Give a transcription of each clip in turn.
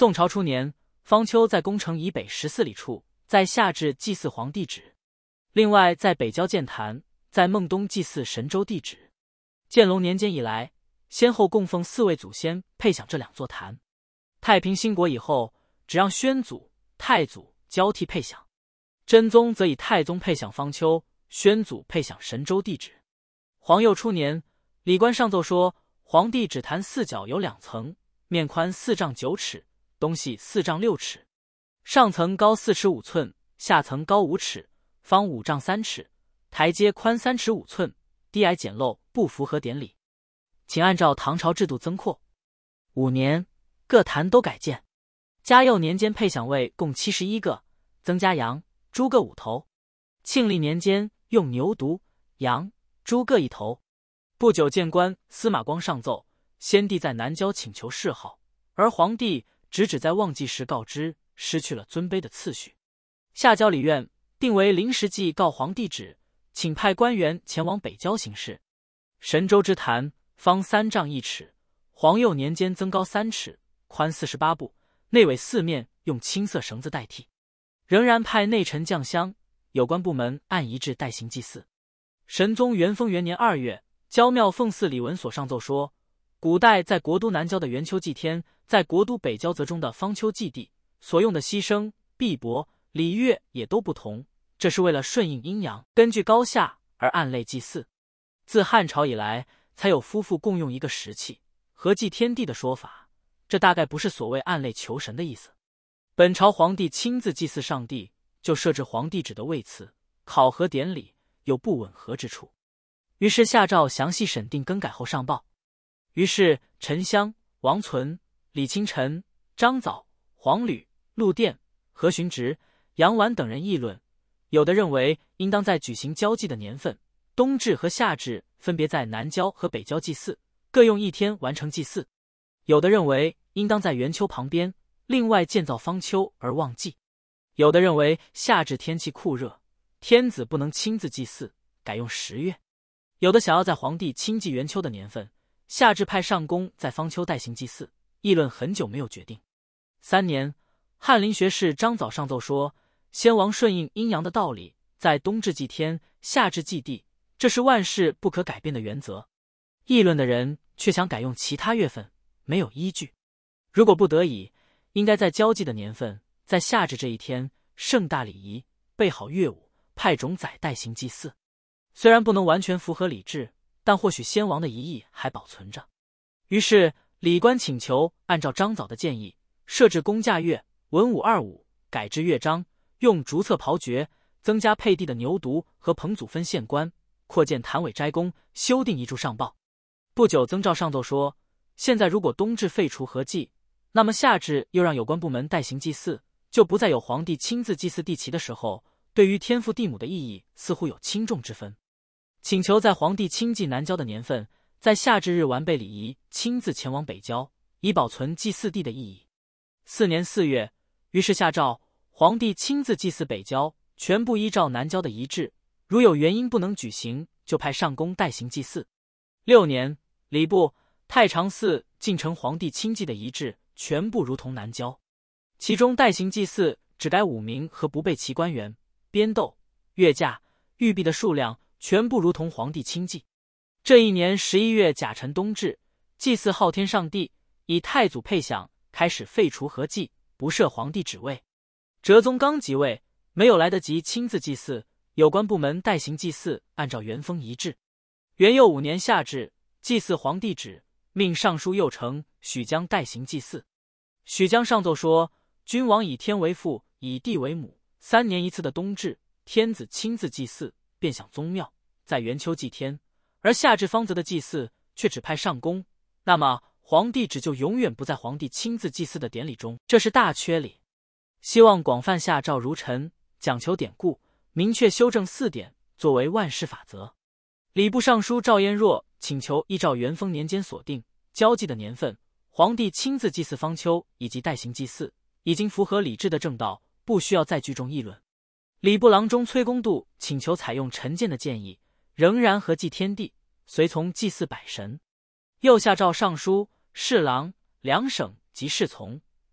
宋朝初年，方丘在宫城以北14里处，在夏至祭祀皇帝旨。另外在北郊建坛，在孟东祭祀神州地旨。建隆年间以来，先后供奉4位祖先配享这2座坛。太平兴国以后，只让宣祖、太祖交替配享。真宗则以太宗配享方丘，宣祖配享神州地旨。皇佑初年，礼官上奏说，皇帝旨坛4角有2层，面宽4丈9尺，东西4丈6尺，上层高4尺5寸，下层高5尺，方5丈3尺，台阶宽3尺5寸，低矮简陋，不符合典礼，请按照唐朝制度增扩。5年，各坛都改建。嘉佑年间配享位共71个，增加羊、猪各5头。庆历年间用牛犊、羊、猪各1头。不久，谏官司马光上奏，先帝在南郊请求谥号，而皇帝只在忘记时告知，失去了尊卑的次序。下郊礼院定为临时祭告皇帝旨，请派官员前往北郊行事。神州之坛方3丈1尺，皇佑年间增高3尺，宽48步，内尾4面用青色绳子代替。仍然派内臣将香，有关部门按仪制代行祭祀。神宗元丰元年2月，焦庙奉祀礼文所上奏说，古代在国都南郊的元丘祭天，在国都北郊泽中的方丘祭地，所用的牺牲、碧帛、礼乐也都不同，这是为了顺应阴阳，根据高下而按类祭祀。自汉朝以来，才有夫妇共用一个石器，合祭天地的说法，这大概不是所谓按类求神的意思。本朝皇帝亲自祭祀上帝，就设置皇帝旨的位次，考核典礼有不吻合之处，于是下诏详细审定更改后上报。于是陈襄、王存、李清晨、张藻、黄履、陆佃、何寻直、杨婉等人议论，有的认为应当在举行交祭的年份，冬至和夏至分别在南郊和北郊祭祀，各用1天完成祭祀；有的认为应当在元丘旁边另外建造方丘而忘祭；有的认为夏至天气酷热，天子不能亲自祭祀，改用10月；有的想要在皇帝亲祭元丘的年份，夏至派上宫在方丘代行祭祀，议论很久没有决定。3年，翰林学士张藻上奏说，先王顺应阴阳的道理，在冬至祭天，夏至祭地，这是万事不可改变的原则。议论的人却想改用其他月份，没有依据。如果不得已，应该在交际的年份，在夏至这一天盛大礼仪，备好乐舞，派种宰代行祭祀。虽然不能完全符合礼制，但或许先王的遗意还保存着。于是礼官请求按照张藻的建议，设置公假月文武2武，改制乐章，用竹册刨爵，增加配地的牛犊和彭祖分县官，扩建坛尾斋宫，修订遗嘱上报。不久，曾诏上奏说，现在如果冬至废除合祭，那么夏至又让有关部门代行祭祀，就不再有皇帝亲自祭祀地旗的时候，对于天父地母的意义似乎有轻重之分。请求在皇帝亲祭南郊的年份，在夏至日完备礼仪，亲自前往北郊，以保存祭祀地的意义。4年4月，于是下诏，皇帝亲自祭祀北郊，全部依照南郊的仪制，如有原因不能举行，就派上宫代行祭祀。6年，礼部、太常寺竟承皇帝亲祭的仪制，全部如同南郊，其中代行祭祀只改5名和不备齐官员，编斗、乐驾、玉璧的数量全部如同皇帝亲祭。这一年11月甲辰冬至，祭祀昊天上帝，以太祖配享，开始废除合祭，不设皇帝旨位。哲宗刚即位，没有来得及亲自祭祀，有关部门代行祭祀，按照元丰仪制。元佑5年夏至，祭祀皇帝旨，命尚书右丞许江代行祭祀。许江上奏说，君王以天为父，以地为母，3年1次的冬至，天子亲自祭祀，便享宗庙，在元丘祭天，而夏至方泽的祭祀却只派上宫，那么皇帝旨就永远不在皇帝亲自祭祀的典礼中，这是大缺礼。希望广泛下诏如陈，讲求典故，明确修正4点，作为万事法则。礼部尚书赵彦若请求依照元丰年间所定交际的年份，皇帝亲自祭祀方丘以及代行祭祀，已经符合礼制的正道，不需要再聚众议论。礼部郎中崔公度请求采用陈建的建议，仍然合祭天地，随从祭祀百神。又下诏尚书、侍郎、两省及侍从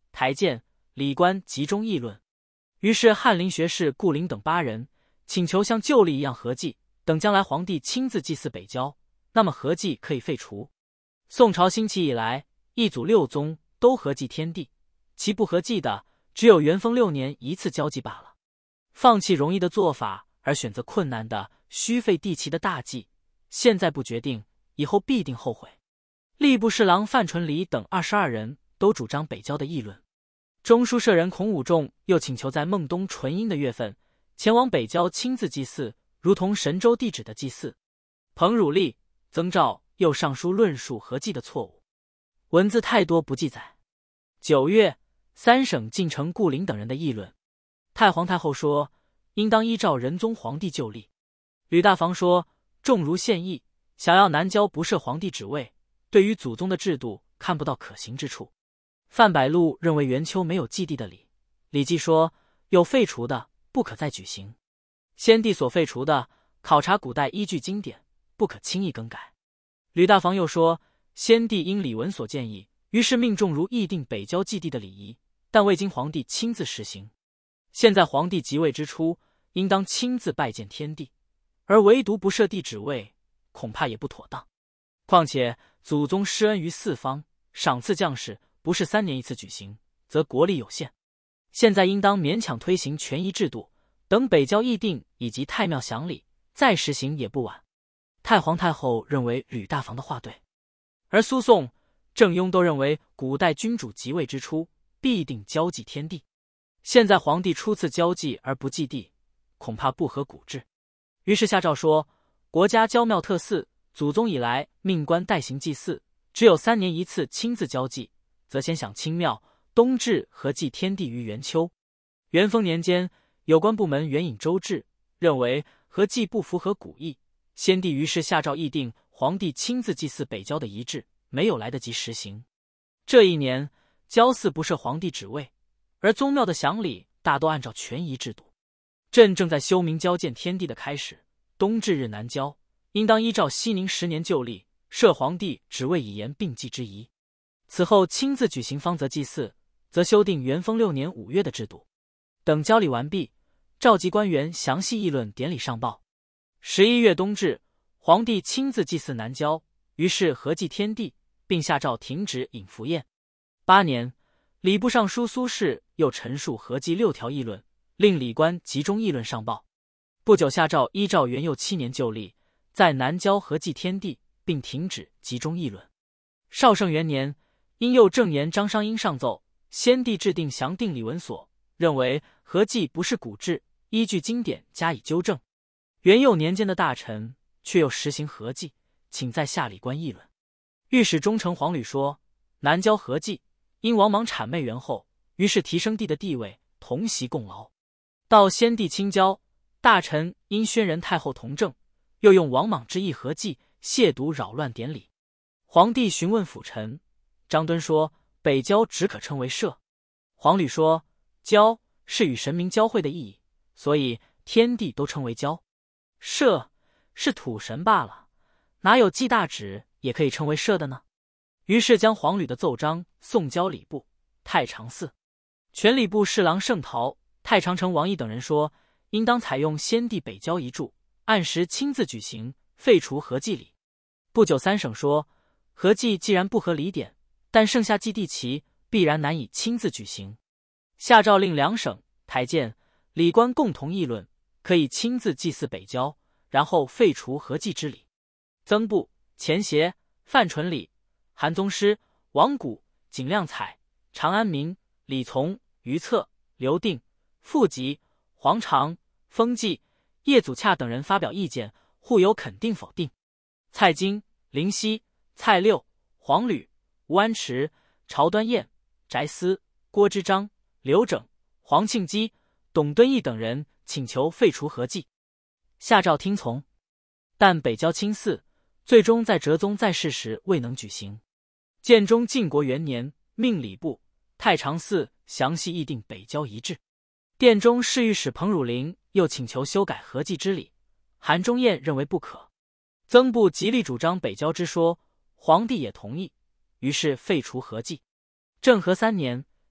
台谏、礼官集中议论。于是翰林学士顾灵等8人请求像旧例一样合祭，等将来皇帝亲自祭祀北郊，那么合祭可以废除。宋朝兴起以来，一祖6宗都合祭天地，其不合祭的只有元丰6年一次交祭罢了。放弃容易的做法而选择困难的虚废地旗的大祭，现在不决定，以后必定后悔。吏部侍郎范纯礼等22人都主张北郊的议论。中书舍人孔武仲又请求在孟冬纯阴的月份前往北郊亲自祭祀，如同神州地址的祭祀。彭汝立、曾肇又上书论述合祭的错误，文字太多不记载。9月，3省进呈顾灵等人的议论。太皇太后说，应当依照仁宗皇帝旧例。吕大防说，众如献议，想要南郊不设皇帝职位，对于祖宗的制度看不到可行之处。范百禄认为元丘没有祭地的礼，李绩说有废除的不可再举行，先帝所废除的考察古代依据经典，不可轻易更改。吕大防又说，先帝因李文所建议，于是命众如议定北郊祭地的礼仪，但未经皇帝亲自实行。现在皇帝即位之初，应当亲自拜见天地，而唯独不设地址位，恐怕也不妥当。况且祖宗施恩于四方，赏赐将士不是3年一次举行，则国力有限。现在应当勉强推行权宜制度，等北郊议定以及太庙详礼，再实行也不晚。太皇太后认为吕大防的话对，而苏颂、郑雍都认为古代君主即位之初必定交祭天地，现在皇帝初次交祭而不祭地，恐怕不合古制。于是下诏说，国家郊庙特祀，祖宗以来命官代行祭祀，只有3年一次亲自交祭，则先想清庙，冬至合祭天地于元丘。元丰年间，有关部门援引周制，认为合祭不符合古意，先帝于是下诏议定皇帝亲自祭祀北郊的仪制，没有来得及实行。这一年，郊祀不设皇帝职位，而宗庙的详礼大多按照权宜制度。朕正在修明交见天地的开始，冬至日南郊，应当依照熙宁10年旧例，设皇帝职位以严并祭之仪。此后亲自举行方则祭祀，则修订元丰6年5月的制度。等交礼完毕，召集官员详细议论，典礼上报。11月冬至，皇帝亲自祭祀南郊，于是合祭天地，并下诏停止饮福宴。8年，礼部尚书苏轼又陈述合祭6条议论，令礼官集中议论上报。不久下诏依照元佑7年旧例，在南郊合祭天地，并停止集中议论。绍圣元年，因右正言张商英上奏，先帝制定详定礼文所，认为合祭不是古制，依据经典加以纠正。元佑年间的大臣却又实行合祭，请在下礼官议论。御史中丞黄履说，南郊合祭，因王莽谄媚元后，于是提升帝的地位，同席共劳。到先帝亲交，大臣因宣仁太后同政，又用王莽之意合祭，亵渎扰乱典礼。皇帝询问辅臣，张敦说，北郊只可称为社。黄履说，郊是与神明交会的意义，所以天地都称为郊。社是土神罢了，哪有祭大旨也可以称为社的呢？于是将黄履的奏章送交礼部、太常寺。权礼部侍郎盛陶、太常丞王毅等人说，应当采用先帝北郊遗著，按时亲自举行，废除合祭礼。不久3省说，合祭既然不合礼典，但剩下祭地旗，必然难以亲自举行。下诏令2省、台谏、礼官共同议论，可以亲自祭祀北郊，然后废除合祭之礼。曾布、钱协、范纯礼、韩宗师、王谷、景亮彩、常安民、李从、于策、刘定、傅吉、黄长、封纪、叶祖洽等人发表意见，互有肯定否定。蔡京、林熙、蔡六、黄履、吴安池、曹端彦、翟思、郭之章、刘整、黄庆基、董敦义等人请求废除合祭，下诏听从。但北郊亲祀最终在哲宗在世时未能举行。建中靖国元年，命礼部、太常寺详细议定北郊仪制。殿中侍御史彭汝霖又请求修改合祭之礼，韩忠彦认为不可。曾布极力主张北郊之说，皇帝也同意，于是废除合祭。政和3年，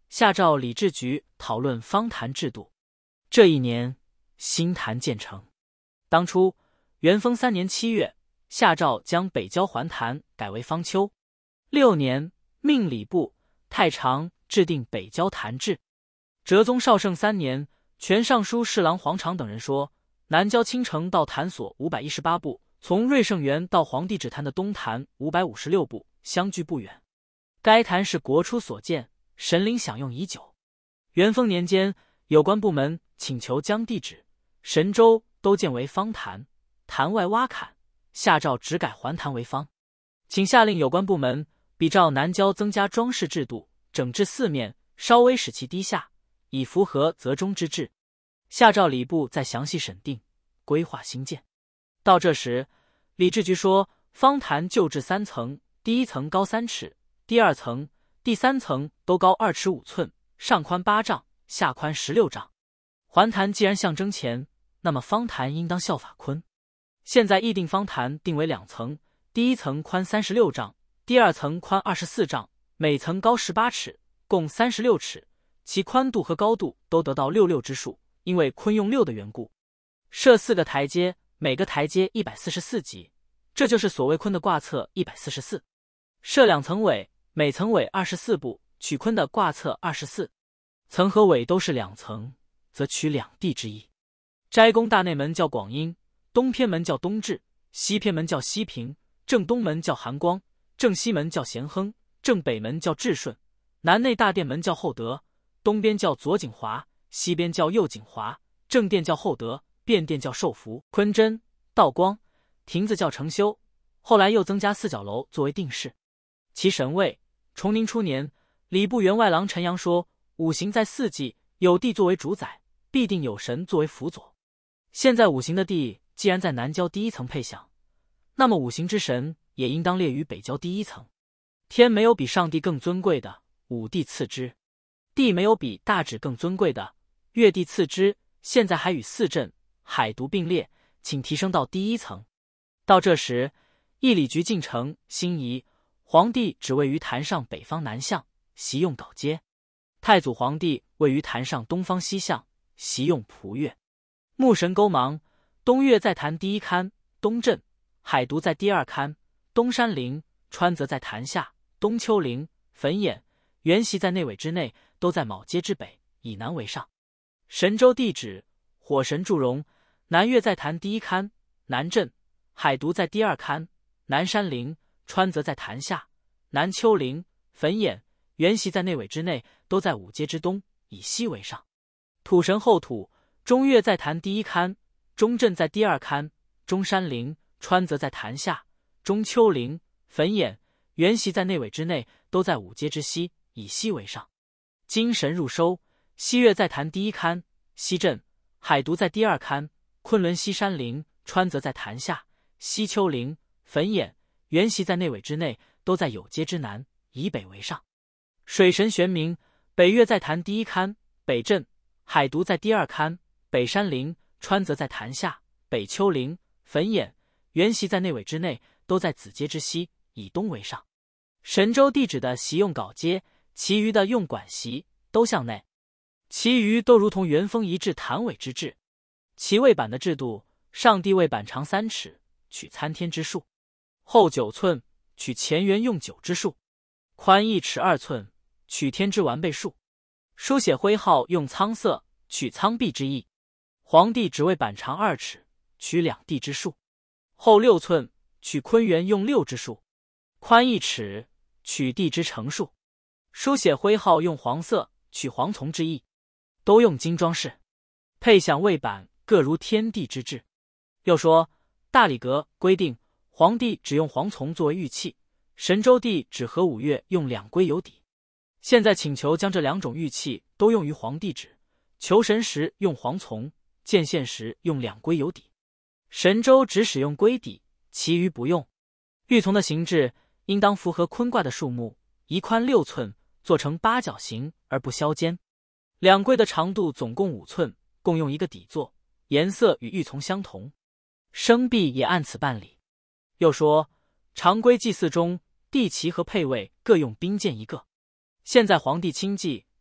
下诏礼制局讨论方坛制度。这一年，新坛建成。当初元丰3年7月，下诏将北郊环坛改为方丘。6年，命礼部、太常制定北郊坛制。哲宗绍圣3年，权尚书侍郎黄常等人说，南郊青城到坛所518步，从瑞圣园到皇帝旨坛的东坛556步，相距不远。该坛是国初所建，神灵享用已久。元丰年间，有关部门请求将地址、神州都建为方坛，坛外挖坎，下诏只改环坛为方，请下令有关部门比照南郊增加装饰制度，整治四面，稍微使其低下，以符合泽中之制。下诏礼部再详细审定，规划兴建。到这时，礼制局说，方坛旧制3层，第一层高3尺，第二层、第三层都高2尺5寸，上宽8丈，下宽16丈。环坛既然象征钱，那么方坛应当效法坤。现在议定方坛定为2层，第一层宽36丈，第二层宽24丈，每层高18尺，共36尺，其宽度和高度都得到66之数，因为坤用6的缘故。设4个台阶，每个台阶144级，这就是所谓坤的卦侧144。设2层尾，每层尾24步，取坤的卦侧24。层和尾都是2层，则取两地之意。斋宫大内门叫广阴，东偏门叫东至，西偏门叫西平，正东门叫寒光，正西门叫咸亨，正北门叫至顺，南内大殿门叫厚德，东边叫左景华，西边叫右景华，正殿叫厚德，便殿叫寿福、坤贞、道光，亭子叫承修。后来又增加4角楼作为定式。其神位，崇宁初年，礼部员外郎陈阳说，五行在4纪，有地作为主宰，必定有神作为辅佐。现在五行的地既然在南郊第一层配享，那么五行之神也应当列于北郊第一层。天没有比上帝更尊贵的，五帝次之；地没有比大指更尊贵的，月帝次之。现在还与四镇、海渎并列，请提升到第一层。到这时，议礼局进城，心仪皇帝只位于坛上北方南向，习用镐阶；太祖皇帝位于坛上东方西向，习用仆乐。木神勾芒，东岳在坛第一龛，东镇；海渎在第二龛，东山陵；川则在坛下，东丘陵；汾兖、元习在内尾之内，都在卯阶之北，以南为上。神州地址，火神祝融，南岳在坛第一龛，南镇；海渎在第二龛，南山陵；川则在坛下，南丘陵；汾兖、元习在内尾之内，都在五阶之东，以西为上。土神后土，中岳在坛第一龛，中镇在第二龛，中山陵；川则在坛下，中丘陵；汾兖、元习在内尾之内，都在五阶之西，以西为上。金神入收，西岳在坛第一龛，西镇；海渎在第二龛，昆仑西山陵；川则在坛下，西丘陵；汾兖、元习在内尾之内，都在酉阶之南，以北为上。水神玄冥，北岳在坛第一龛，北镇；海渎在第二龛，北山陵；川则在坛下，北丘陵；汾兖、元习在内尾之内，都在子阶之西，以东为上。神州地址的习用镐阶，其余的用管习，都向内。其余都如同元丰一制坛尾之制。其位板的制度，上帝位板长3尺，取参天之数；厚9寸，取乾元用9之数；宽1尺2寸，取天之完备数。书写徽号用苍色，取苍璧之意。皇帝只位板长2尺，取两地之数；厚6寸，取坤元用6之数；宽1尺，取地之成数。书写徽号用黄色，取黄从之意。都用金装饰，配享位板各如天地之制。又说大礼阁规定，皇帝只用黄从作为玉器，神州地只和五岳用两龟有底。现在请求将这2种玉器都用于皇帝旨，求神时用黄从，见县时用两龟有底。神州只使用龟底，其余不用。玉从的形制应当符合坤卦的数目，宜宽6寸，做成八角形而不削尖。两龟的长度总共5寸，共用一个底座，颜色与玉从相同。生币也按此办理。又说常规祭祀中，地旗和配位各用兵剑一个。现在皇帝亲祭，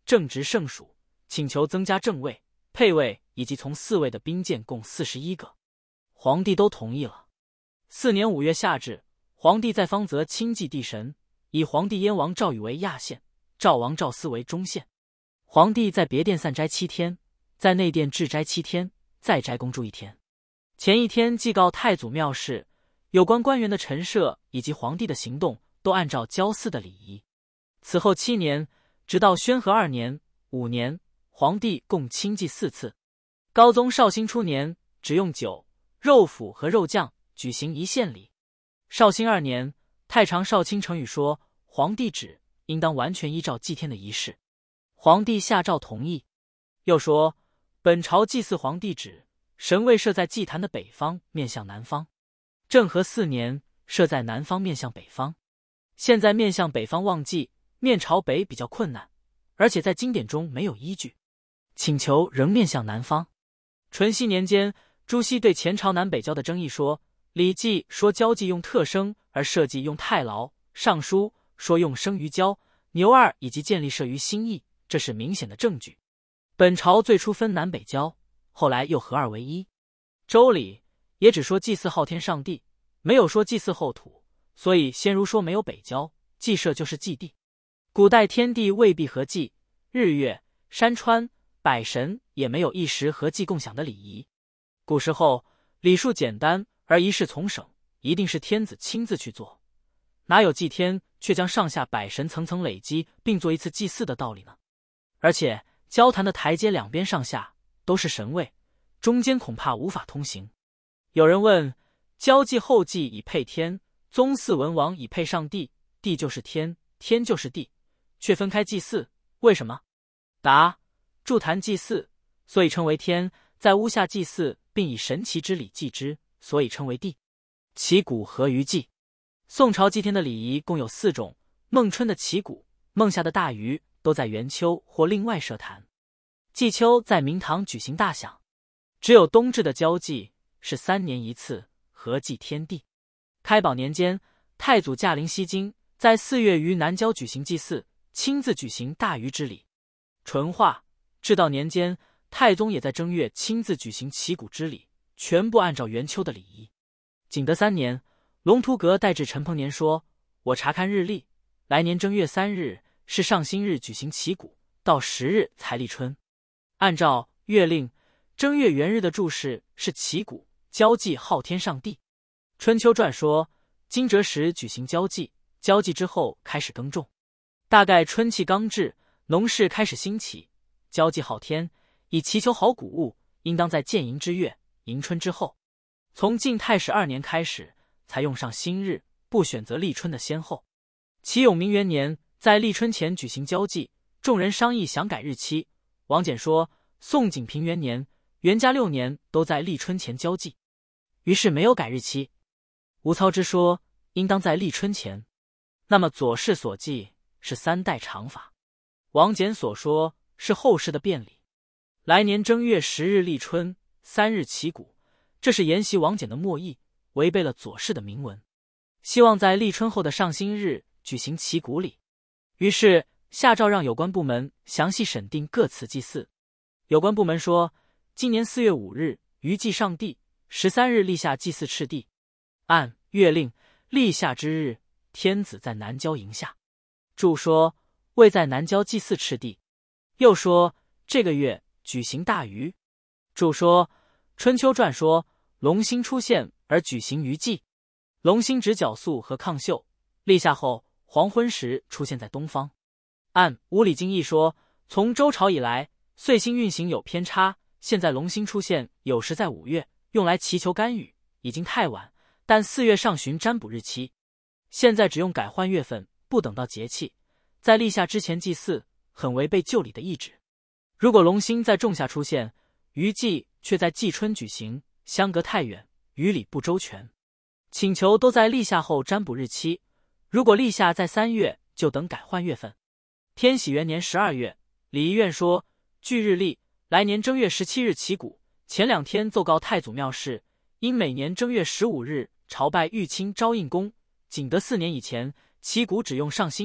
正值盛暑，请求增加正位、配位以及从4位的兵舰共41个。皇帝都同意了。4年5月夏至，皇帝在方泽亲祭帝神，以皇帝燕王赵宇为亚县，赵王赵思为中县。皇帝在别殿散斋7天，在内殿置斋7天，在斋宫住1天。前1天祭告太祖庙事，有关官员的陈设以及皇帝的行动，都按照郊祀的礼仪。此后7年，直到宣和2年、5年，皇帝共亲祭4次。高宗绍兴初年，只用酒、肉脯和肉酱举行1献礼。绍兴2年，太常少卿程宇说，皇帝旨应当完全依照祭天的仪式。皇帝下诏同意。又说，本朝祭祀皇帝旨，神位设在祭坛的北方，面向南方。政和4年，设在南方，面向北方。现在面向北方望祭，面朝北比较困难，而且在经典中没有依据，请求仍面向南方。淳熙年间，朱熹对前朝南北郊的争议说，《礼记》说交际用特生，而社稷用太牢；尚书说用生于郊，牛二以及建立设于新邑，这是明显的证据。本朝最初分南北郊，后来又合二为一。周礼也只说祭祀昊天上帝，没有说祭祀后土，所以先儒说没有北郊，祭社就是祭地。古代天地未必合祭，日月、山川、百神也没有一时合祭共享的礼仪。古时候礼数简单，而仪式从省，一定是天子亲自去做，哪有祭天却将上下百神层层累积并做一次祭祀的道理呢？而且交坛的台阶两边上下都是神位，中间恐怕无法通行。有人问，交祭后祭以配天，宗祀文王以配上帝，地就是天，天就是地，却分开祭祀，为什么？答：筑坛祭祀，所以称为天；在屋下祭祀，并以神奇之礼祭之，所以称为地。旗鼓合于祭。宋朝祭天的礼仪共有4种：孟春的旗鼓、孟夏的大鱼都在元秋或另外设坛，祭秋在明堂举行大享，只有冬至的交祭是3年1次，合祭天地。开宝年间，太祖驾临西京，在4月于南郊举行祭祀，亲自举行大鱼之礼。淳化、至道年间，太宗也在正月亲自举行旗鼓之礼，全部按照元秋的礼仪。景德3年，龙图阁代至陈鹏年说，我查看日历，来年正月3日是上新日举行旗鼓，到10日才立春。按照月令，正月元日的注释是旗鼓，交祭昊天上帝。春秋传说，惊蛰时举行交祭，交祭之后开始耕种。大概春气刚至，农事开始兴起，交祭昊天，以祈求好谷物，应当在建寅之月，迎春之后。从晋太史2年开始，才用上新日，不选择立春的先后。启永明元年，在立春前举行交祭，众人商议想改日期。王翦说，宋景平元年、元嘉6年都在立春前交祭，于是没有改日期。吴操之说，应当在立春前。那么左氏所记是3代常法，王翦所说是后世的变礼。来年正月10日立春，3日旗鼓，这是沿袭王翦的墨意，违背了左氏的明文。希望在立春后的上新日举行旗鼓礼，于是下诏让有关部门详细审定各次祭祀。有关部门说，今年4月5日于祭上帝，13日立夏祭祀赤帝。按月令，立夏之日，天子在南郊营下。注说，未在南郊祭祀赤帝。又说，这个月举行大鱼。注说，春秋传说，龙星出现而举行鱼祭。龙星指皎素和抗秀，立夏后黄昏时出现在东方。按五礼经义说，从周朝以来，岁星运行有偏差，现在龙星出现有时在5月，用来祈求甘雨，已经太晚，但4月上旬占卜日期。现在只用改换月份，不等到节气，在立夏之前祭祀，很违背旧礼的意志。如果龙星在仲夏出现，鱼祭却在季春举行，相隔太远，于礼不周全。请求都在立夏后占卜日期，如果立夏在3月，就等改换月份。天禧元年12月，礼仪院说，据日历，来年正月17日旗鼓，前2天奏告太祖庙事，因每年正月15日朝拜玉清昭应宫。景德4年以前，旗鼓只用上新日，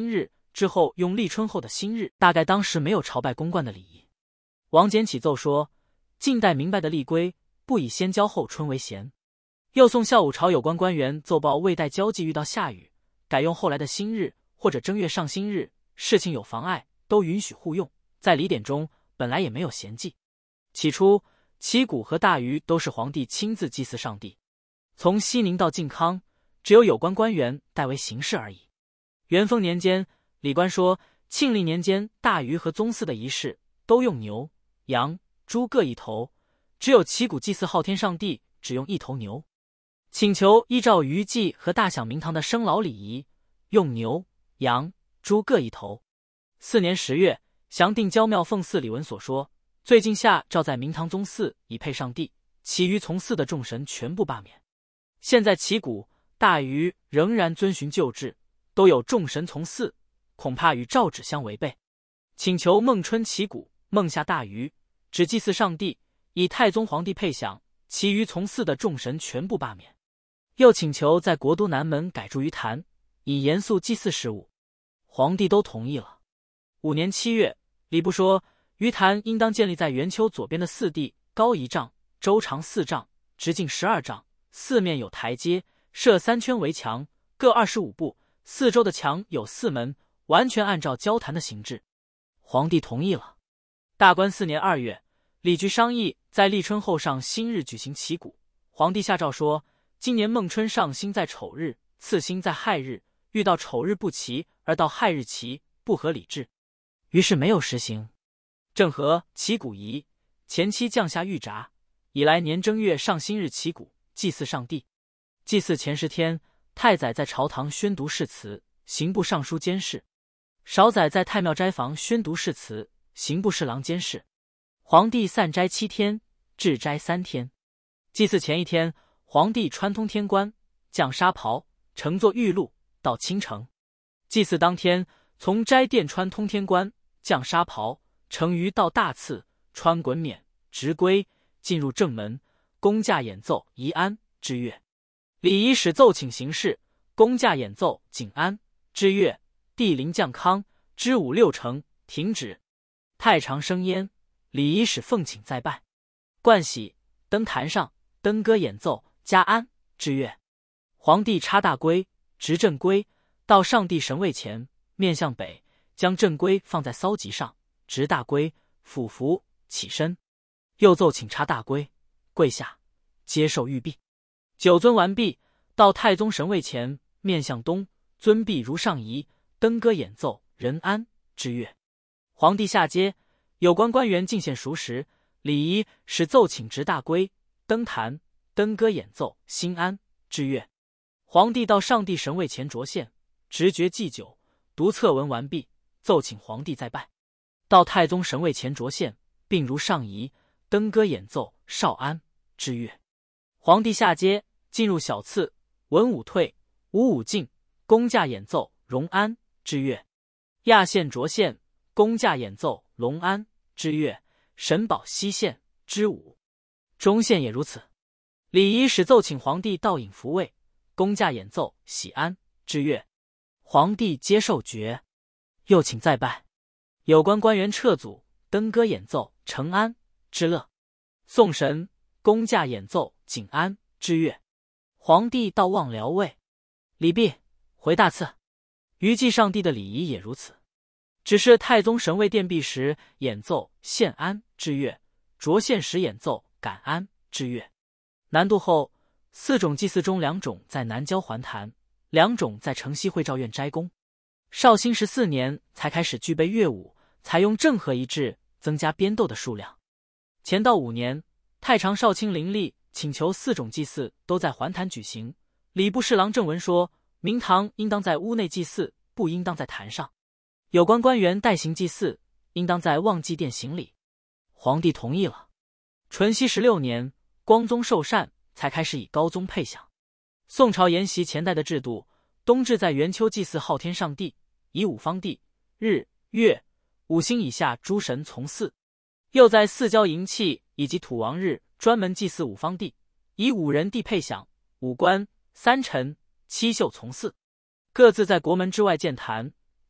之后用立春后的新日，大概当时没有朝拜公冠的礼仪。王翦启奏说，近代明白的历规不以先交后春为咸。又送孝武朝有关官员奏报未待交际遇到下雨，改用后来的新日或者正月上新日，事情有妨碍都允许互用。在礼典中本来也没有闲忌。起初旗鼓和大鱼都是皇帝亲自祭祀上帝，从熙宁到靖康，只有关官员代为行事而已。元丰年间，礼官说庆历年间大鱼和宗祀的仪式都用牛、羊、猪各一头，只有旗鼓祭祀昊天上帝只用一头牛。请求依照余祭和大享明堂的生劳礼仪，用牛、羊、猪各一头。4年10月，详定交庙奉祀礼文所说，最近下诏在明堂宗祀以配上帝，其余从祀的众神全部罢免。现在旗鼓、大鱼仍然遵循旧制，都有众神从祀，恐怕与诏旨相违背，请求孟春旗鼓、孟夏大鱼，只祭祀上帝，以太宗皇帝配享，其余从祀的众神全部罢免。又请求在国都南门改筑鱼坛，以严肃祭祀事务。皇帝都同意了。5年7月，礼部说鱼坛应当建立在圆丘左边的4地，高1丈，周长4丈，直径12丈，四面有台阶，设3圈围墙，各25步，四周的墙有4门，完全按照交坛的形制。皇帝同意了。大观4年2月，礼局商议在立春后上新日举行旗鼓。皇帝下诏说，今年孟春上星在丑日，次星在亥日，遇到丑日不齐而到亥日齐，不合礼制，于是没有实行。正合旗鼓仪，前期降下玉札，以来年正月上新日旗鼓，祭祀上帝。祭祀前10天，太宰在朝堂宣读誓词，刑部尚书监事；少宰在太庙斋房宣读誓词，刑部侍郎监事。皇帝散斋7天，置斋3天。祭祀前1天，皇帝穿通天冠，降纱袍，乘坐玉鹿到青城。祭祀当天，从斋殿穿通天冠，降纱袍，乘鱼到大赐，穿衮冕，直归，进入正门，公驾演奏宜安之乐。礼仪使奏请行事，公驾演奏景安之乐，帝临降康之5、6成停止。太常生烟，礼仪使奉请再拜。冠喜登坛上，登歌演奏加安之乐。皇帝插大圭，执正圭，到上帝神位前，面向北，将正圭放在骚级上，执大圭，俯伏起身，又奏请插大圭，跪下接受玉璧。九尊完毕，到太宗神位前，面向东，尊璧如上仪，登歌演奏仁安之乐。皇帝下阶，有关官员进献熟食，礼仪使奏请执大圭，登坛，登歌演奏兴安之乐。皇帝到上帝神位前着献，直爵祭酒，读策文完毕，奏请皇帝再拜。到太宗神位前着献，并如上仪，登歌演奏少安之乐。皇帝下阶，进入小次，文武退，武武进，公驾演奏荣安之乐。亚县着献，公驾演奏隆安之乐，神宝西县之舞。中县也如此。礼仪使奏请皇帝倒引福位，公驾演奏喜安之乐。皇帝接受爵，又请再拜。有关官员撤祖，登歌演奏承安之乐。送神，公驾演奏景安之乐。皇帝到望辽位，礼毕，回大赐。余祭上帝的礼仪也如此，只是太宗神位殿毕时演奏献安之乐，着献时演奏感安之乐。南渡后，4种祭祀中2种在南郊还坛，2种在城西会照院斋宫。绍兴14年才开始具备乐舞，采用正和一制，增加编斗的数量。乾道5年，太常少卿林立请求4种祭祀都在还坛举行。礼部侍郎郑文说，明堂应当在屋内祭祀，不应当在坛上。有关官员代行祭祀，应当在望祭殿行礼。皇帝同意了。淳熙16年，光宗受禅，才开始以高宗配享。宋朝沿袭前代的制度，冬至在圆丘祭祀昊天上帝，以5方地、日、月、5星以下诸神从祀。又在4郊迎器以及土王日专门祭祀5方地，以5人地配享，5官、3臣、7宿从祀。各自在国门之外建坛，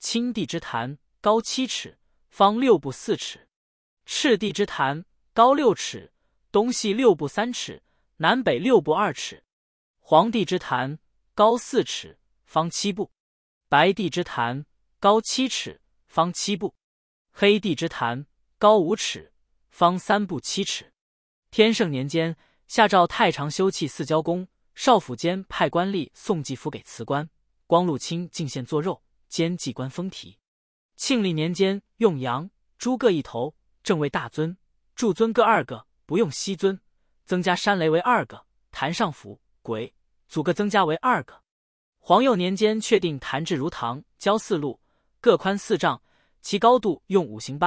青地之坛高7尺，方6步4尺；赤地之坛高6尺，东西6步3尺，南北6步2尺；黄地之坛高4尺，方7步；白地之坛高7尺，方7步；黑地之坛高5尺，方3步7尺。天圣年间，下诏太常修葺四交宫，少府监派官吏送祭符给辞官，光禄卿进献做肉，兼祭官封题。庆历年间，用羊、猪各一头，正为大尊，柱尊各2个，不用西尊，增加山雷为2个，坛上府、簋、祖各增加为2个。皇佑年间确定坛制如堂、交4路，各宽4丈，其高度用5行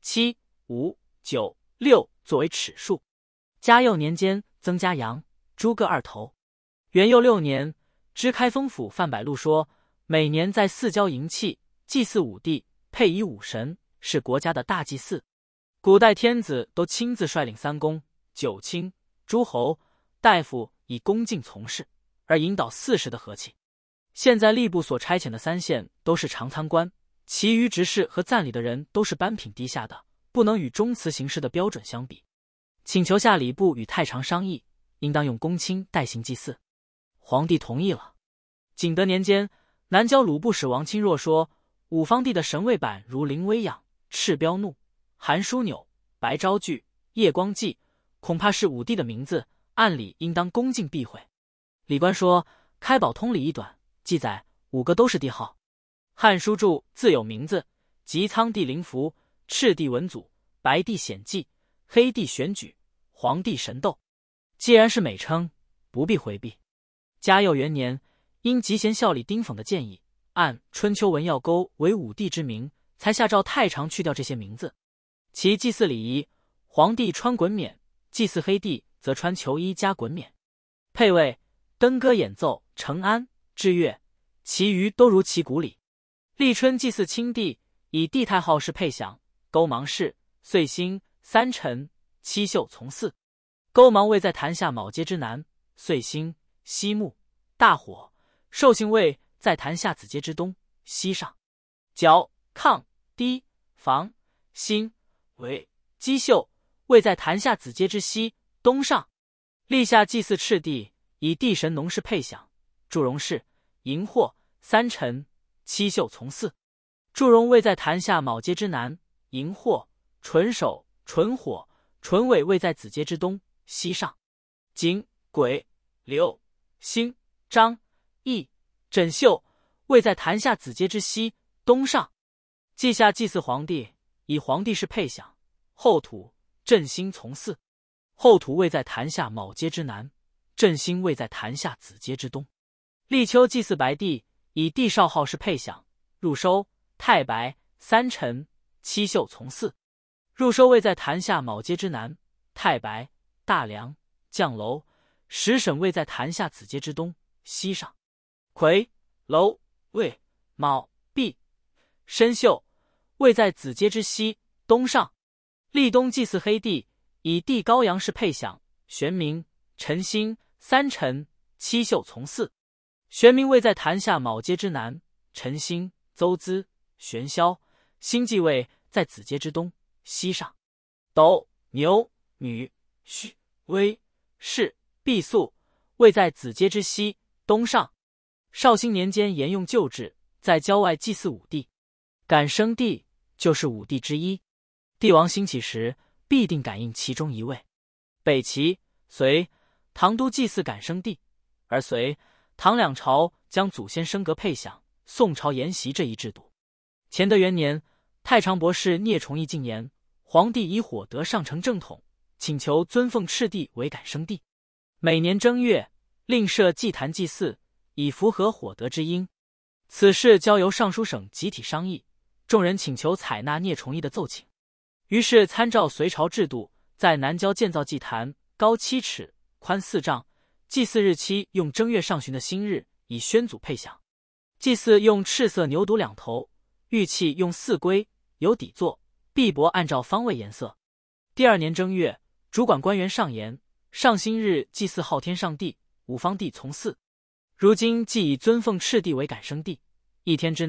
8、7、5、9、6作为尺数。嘉佑年间增加羊、猪各2头。元佑6年，知开封府范百禄说，每年在四郊迎祭，祭祀5帝，配以5神，是国家的大祭祀。古代天子都亲自率领3公、9卿、诸侯、大夫以恭敬从事，而引导40的和气。现在吏部所差遣的3县都是常参官，其余执事和赞礼的人都是班品低下的，不能与中祠行事的标准相比。请求下礼部与太常商议，应当用公卿代行祭祀。皇帝同意了。景德年间，南郊鲁部使王钦若说，五方帝的神位板如灵威仰、赤标怒、韩枢纽、白昭具、夜光记，恐怕是5帝的名字，按理应当恭敬避讳。李官说，开宝通里一短记载5个都是帝号。汉书注自有名字，即苍帝灵符、赤帝文祖、白帝显记、黑帝玄举、黄帝神斗。既然是美称，不必回避。嘉佑元年，因集贤孝礼丁讽的建议，按春秋文要勾为5帝之名，才下诏太常去掉这些名字。其祭祀礼仪，黄帝穿衮冕，祭祀黑帝则穿裘衣加衮冕。配位登歌演奏、承安、制乐，其余都如其古礼。立春祭祀清帝，以帝太号是配享，勾芒氏、岁星、3辰、7宿从祀。勾芒位在坛下卯阶之南，岁星、西木、大火；寿星位在坛下子阶之东，西上。角、亢、低、房、辛、尾、箕宿位在坛下子阶之西，东上。立夏祭祀赤帝，以帝神农氏配享，祝融氏、荧惑、3辰、7宿从祀。祝融位在坛下卯阶之南，荧惑、纯手、纯火、纯尾位在子阶之东，西上。景、癸、流、辛、张、羿、枕秀位在坛下子阶之西，东上。稷下祭祀皇帝，以皇帝是配享，后土、震星从祀。后土位在坛下卯阶之南，震星位在坛下子阶之东。立秋祭祀白帝，以帝少号是配享，入收、太白、3辰、7宿从祀。入收位在坛下卯阶之南，太白、大梁、将楼、十沈位在坛下子阶之东，西上。癸、楼、未、卯、毕、申宿位在子阶之西，东上。立冬祭祀黑帝，以帝高阳是配享，玄冥、辰星、3辰、7宿从祀。玄冥位在坛下卯阶之南，辰星、邹资、玄霄、星际位在子阶之东，西上。斗、牛、女、戌、微、氏、毕宿位在子阶之西，东上。绍兴年间沿用旧制，在郊外祭祀5帝，感生帝就是5帝之一。帝王兴起时，必定感应其中一位。北齐、隋、唐都祭祀感生帝，而隋、唐两朝将祖先升格配享，宋朝沿袭这一制度。乾德元年，太常博士聂崇义进言，皇帝以火得上承正统，请求尊奉赤帝为感生帝。每年正月，另设祭坛祭祀，以符合火德之应。此事交由尚书省集体商议，众人请求采纳聂崇义的奏请。于是参照隋朝制度，在南郊建造祭坛，高7尺，宽4丈。祭祀日期用正月上旬的新日，以宣祖配享。祭祀用赤色牛犊2头，玉器用4龟，有底座，璧帛按照方位颜色。第2年正月，主管官员上言，上新日祭祀昊天上帝，五方帝从祀。如今既以尊奉赤帝为感生帝，1天之内，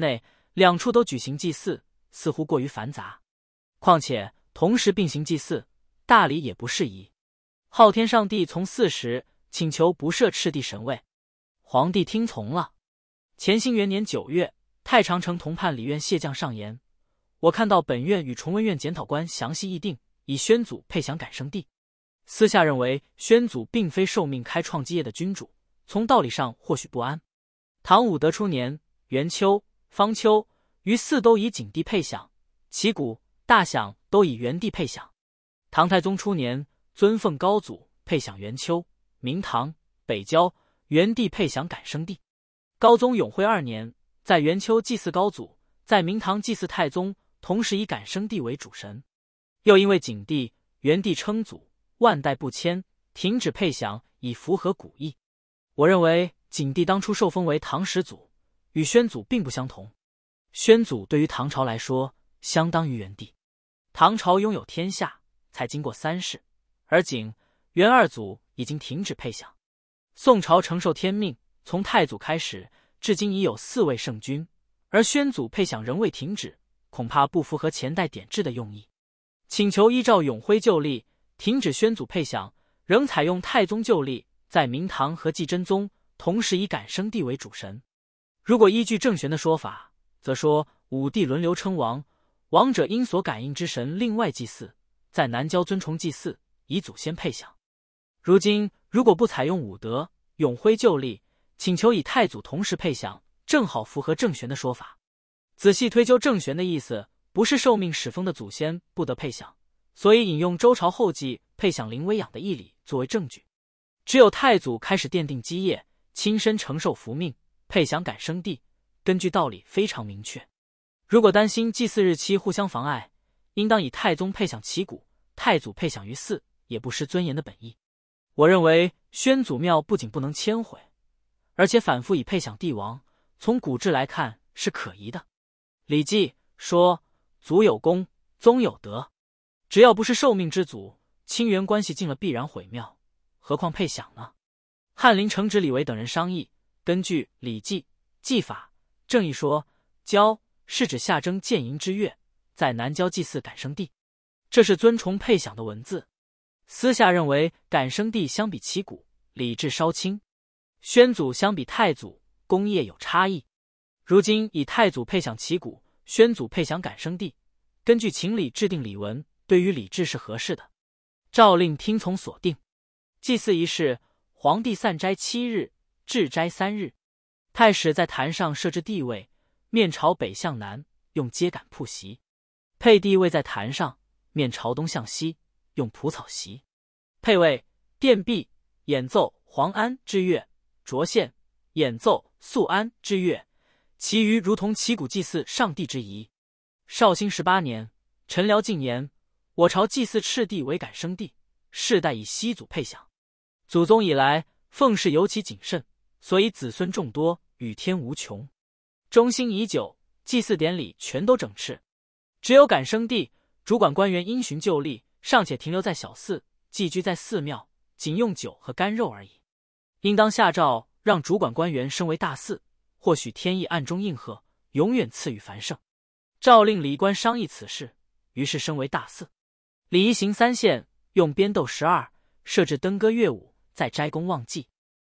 两处都举行祭祀，似乎过于繁杂。况且同时并行祭祀，大礼也不适宜。昊天上帝从4时请求不设赤帝神位，皇帝听从了。乾兴元年9月，太常城同判理院谢将上言：我看到本院与崇文院检讨官详细议定，以宣祖配享感生帝。私下认为宣祖并非受命开创基业的君主，从道理上或许不安。唐武德初年，元丘、方丘、于4都以景帝配享，旗鼓、大享都以元帝配享。唐太宗初年，尊奉高祖配享元丘，明堂、北郊元帝配享感生帝。高宗永徽2年，在元丘祭祀高祖，在明堂祭祀太宗，同时以感生帝为主神。又因为景帝、元帝称祖，万代不迁，停止配享，以符合古意。我认为景帝当初受封为唐始祖，与宣祖并不相同。宣祖对于唐朝来说，相当于元帝。唐朝拥有天下，才经过3世，而景、元2祖已经停止配享。宋朝承受天命，从太祖开始，至今已有4位圣君，而宣祖配享仍未停止，恐怕不符合前代典制的用意。请求依照永徽旧例，停止宣祖配享，仍采用太宗旧例，在明堂和继真宗同时以感生帝为主神。如果依据郑玄的说法，则说武帝轮流称王，王者因所感应之神另外祭祀，在南郊尊崇祭祀，以祖先配享。如今如果不采用武德、永徽旧例，请求以太祖同时配享，正好符合郑玄的说法。仔细推究郑玄的意思，不是受命始封的祖先不得配享，所以引用周朝后继配享临危养的义理作为证据。只有太祖开始奠定基业，亲身承受福命，配享感生帝，根据道理非常明确。如果担心祭祀日期互相妨碍，应当以太宗配享旗鼓，太祖配享于4，也不失尊严的本意。我认为宣祖庙不仅不能迁毁，而且反复以配享帝王，从古制来看是可疑的。礼记说祖有功，宗有德，只要不是受命之祖，亲缘关系尽了必然毁庙，何况配享呢？翰林承旨李维等人商议，根据《礼记》纪法正义说，郊是指夏征建营之月，在南郊祭祀感生帝，这是尊崇配享的文字。私下认为感生帝相比旗鼓，礼制稍轻；宣祖相比太祖，功业有差异。如今以太祖配享旗鼓，宣祖配享感生帝，根据情理制定礼文，对于礼制是合适的。诏令听从所定。祭祀仪式，皇帝散斋7日，置斋3日。太史在坛上设置地位，面朝北向南，用秸秆铺席；配地位在坛上，面朝东向西，用蒲草席。配位殿毕，演奏黄安之乐，着线演奏肃安之乐，其余如同旗鼓祭祀上帝之仪。绍兴18年，陈辽进言：我朝祭祀赤帝为感生帝，世代以熹祖配享。祖宗以来，奉事尤其谨慎，所以子孙众多，与天无穷。中兴已久，祭祀典礼全都整饬，只有感生帝，主管官员因循旧例，尚且停留在小寺，寄居在寺庙，仅用酒和干肉而已。应当下诏让主管官员升为大祀，或许天意暗中应和，永远赐予繁盛。诏令礼官商议此事，于是升为大祀。礼仪行3献，用编斗12，设置登歌乐舞，在斋宫望祭。